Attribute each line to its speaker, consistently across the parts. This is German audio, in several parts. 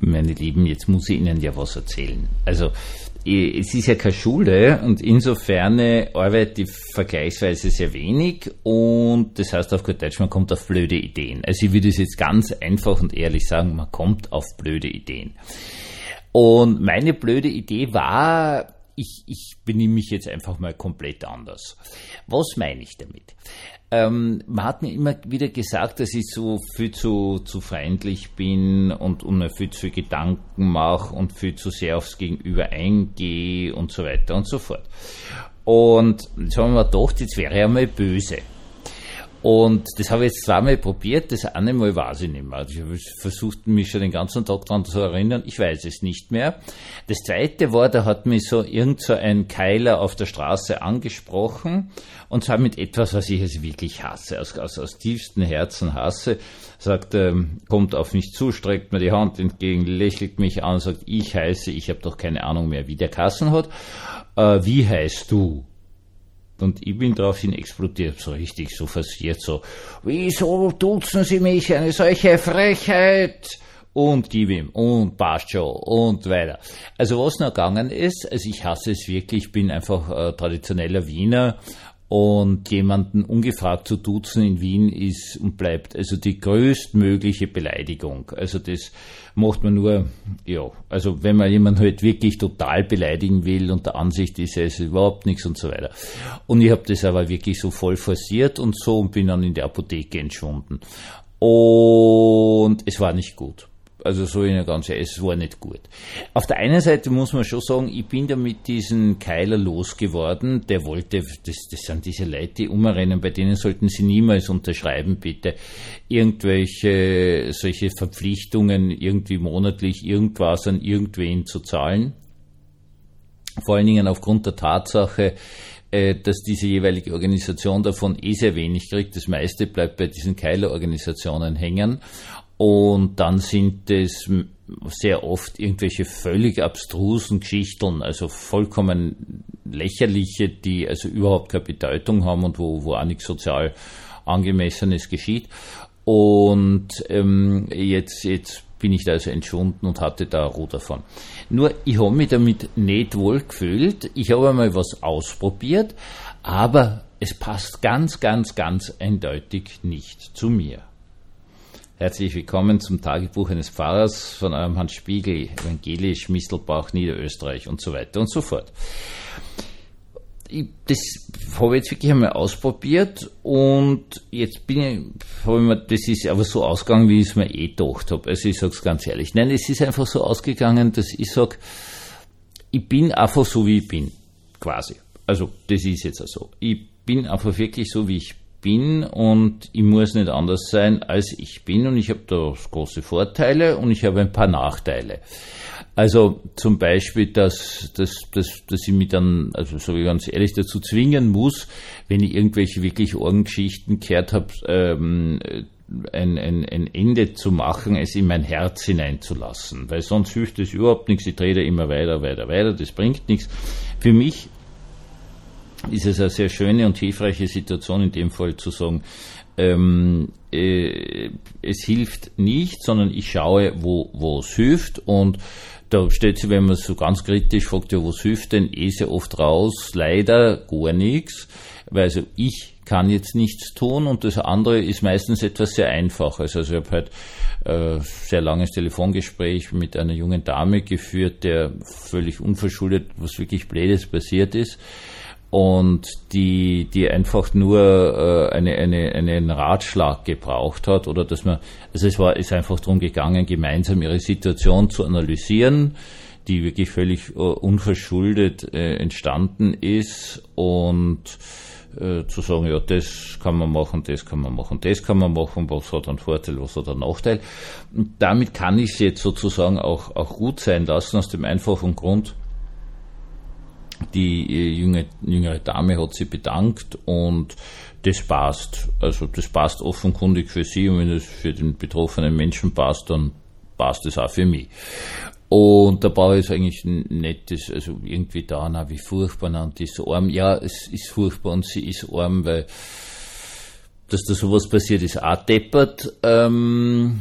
Speaker 1: meine Lieben, jetzt muss ich Ihnen ja was erzählen. Also, es ist ja keine Schule und insofern arbeite ich vergleichsweise sehr wenig und das heißt auf gut Deutsch, man kommt auf blöde Ideen. Also ich würde es jetzt ganz einfach und ehrlich sagen, man kommt auf blöde Ideen. Und meine blöde Idee war, ich benehme mich jetzt einfach mal komplett anders. Was meine ich damit? Man hat mir immer wieder gesagt, dass ich so viel zu freundlich bin und mir viel zu viel Gedanken mache und viel zu sehr aufs Gegenüber eingehe und so weiter und so fort. Und jetzt haben wir gedacht, jetzt wäre ich einmal böse. Und das habe ich jetzt zweimal probiert, das eine Mal weiß ich nicht mehr. Ich habe versucht, mich schon den ganzen Tag daran zu erinnern, ich weiß es nicht mehr. Das zweite war, da hat mich irgend so ein Keiler auf der Straße angesprochen, und zwar mit etwas, was ich jetzt wirklich hasse, aus tiefstem Herzen hasse. Sagt, kommt auf mich zu, streckt mir die Hand entgegen, lächelt mich an, sagt, ich heiße, ich habe doch keine Ahnung mehr, wie der Kassen hat. Wie heißt du? Und ich bin daraufhin explodiert, so richtig, so versiert, so, wieso duzen Sie mich, eine solche Frechheit? Und gib ihm, und passt schon, und weiter. Also was noch gegangen ist, also ich hasse es wirklich, ich bin einfach traditioneller Wiener, und jemanden ungefragt zu duzen in Wien ist und bleibt also die größtmögliche Beleidigung. Also das macht man nur, ja, also wenn man jemanden halt wirklich total beleidigen will und der Ansicht ist, er ist überhaupt nichts und so weiter. Und ich habe das aber wirklich so voll forciert und so und bin dann in die Apotheke entschwunden. Und es war nicht gut. Also so in der ganzen, es war nicht gut. Auf der einen Seite muss man schon sagen, ich bin da mit diesen Keiler losgeworden, der wollte, das sind diese Leute, die umrennen, bei denen sollten Sie niemals unterschreiben, bitte, irgendwelche, solche Verpflichtungen, irgendwie monatlich irgendwas an irgendwen zu zahlen. Vor allen Dingen aufgrund der Tatsache, dass diese jeweilige Organisation davon sehr wenig kriegt. Das meiste bleibt bei diesen Keiler-Organisationen hängen. Und dann sind es sehr oft irgendwelche völlig abstrusen Geschichten, also vollkommen lächerliche, die also überhaupt keine Bedeutung haben und wo auch nichts sozial Angemessenes geschieht. Und jetzt bin ich da also entschwunden und hatte da Ruhe davon. Nur, ich habe mich damit nicht wohl gefühlt. Ich habe einmal was ausprobiert, aber es passt ganz, ganz, ganz eindeutig nicht zu mir. Herzlich willkommen zum Tagebuch eines Pfarrers von eurem Hans Spiegel, evangelisch, Mistelbach, Niederösterreich und so weiter und so fort. Das habe ich jetzt wirklich einmal ausprobiert und jetzt das ist aber so ausgegangen, wie ich es mir gedacht habe. Also ich sage es ganz ehrlich. Nein, es ist einfach so ausgegangen, dass ich sage, ich bin einfach so, wie ich bin, quasi. Also das ist jetzt so. Ich bin einfach wirklich so, wie ich bin und ich muss nicht anders sein, als ich bin und ich habe da große Vorteile und ich habe ein paar Nachteile. Also zum Beispiel, dass ich mich dann, also so wie ganz ehrlich, dazu zwingen muss, wenn ich irgendwelche wirklich Orgengeschichten gehört habe, ein Ende zu machen, es in mein Herz hineinzulassen, weil sonst hilft es überhaupt nichts, ich drehe da immer weiter, das bringt nichts. Für mich ist es eine sehr schöne und hilfreiche Situation in dem Fall zu sagen, es hilft nicht, sondern ich schaue, wo es hilft und da stellt sich, wenn man so ganz kritisch fragt, ja, was hilft denn, sehr oft raus, leider gar nichts, weil also ich kann jetzt nichts tun und das andere ist meistens etwas sehr Einfaches. Also ich habe halt sehr langes Telefongespräch mit einer jungen Dame geführt, der völlig unverschuldet was wirklich Blödes passiert ist. Und die einfach nur einen Ratschlag gebraucht hat oder dass man, also ist einfach darum gegangen, gemeinsam ihre Situation zu analysieren, die wirklich völlig unverschuldet entstanden ist und zu sagen, ja, das kann man machen, das kann man machen, das kann man machen, was hat einen Vorteil, was hat einen Nachteil. Und damit kann ich es jetzt sozusagen auch gut sein lassen, aus dem einfachen Grund, die jüngere Dame hat sich bedankt und das passt. Also das passt offenkundig für sie und wenn es für den betroffenen Menschen passt, dann passt es auch für mich. Und da brauche ich eigentlich nicht das, also irgendwie da, na, wie furchtbar, na, und die ist so arm. Ja, es ist furchtbar und sie ist arm, weil dass da sowas passiert ist, auch deppert.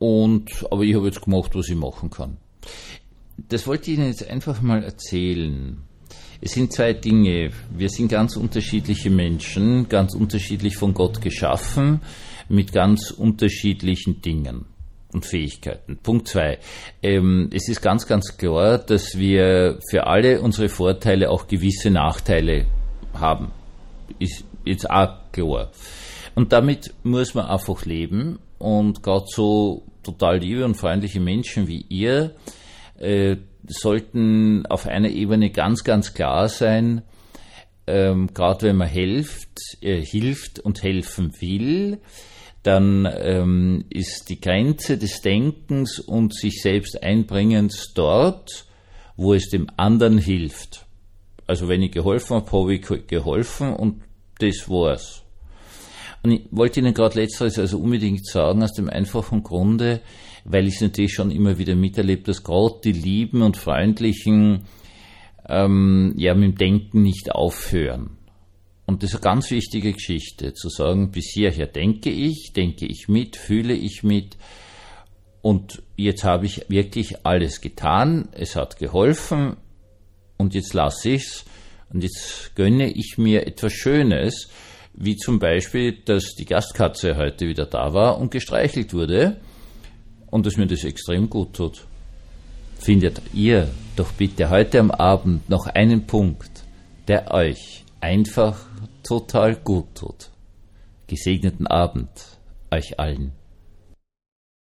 Speaker 1: Aber ich habe jetzt gemacht, was ich machen kann. Das wollte ich Ihnen jetzt einfach mal erzählen. Es sind zwei Dinge. Wir sind ganz unterschiedliche Menschen, ganz unterschiedlich von Gott geschaffen, mit ganz unterschiedlichen Dingen und Fähigkeiten. Punkt 2. Es ist ganz, ganz klar, dass wir für alle unsere Vorteile auch gewisse Nachteile haben. Ist jetzt auch klar. Und damit muss man einfach leben. Und gerade so total liebe und freundliche Menschen wie ihr sollten auf einer Ebene ganz, ganz klar sein, gerade wenn man hilft und helfen will, dann ist die Grenze des Denkens und sich selbst Einbringens dort, wo es dem anderen hilft. Also wenn ich geholfen habe ich geholfen und das war's. Und ich wollte Ihnen gerade letzteres also unbedingt sagen, aus dem einfachen Grunde, weil ich es natürlich schon immer wieder miterlebt, dass gerade die lieben und freundlichen mit dem Denken nicht aufhören. Und das ist eine ganz wichtige Geschichte, zu sagen, bis hierher denke ich mit, fühle ich mit und jetzt habe ich wirklich alles getan, es hat geholfen und jetzt lasse ich's und jetzt gönne ich mir etwas Schönes, wie zum Beispiel, dass die Gastkatze heute wieder da war und gestreichelt wurde und dass mir das extrem gut tut. Findet ihr doch bitte heute am Abend noch einen Punkt, der euch einfach total gut tut. Gesegneten Abend euch allen.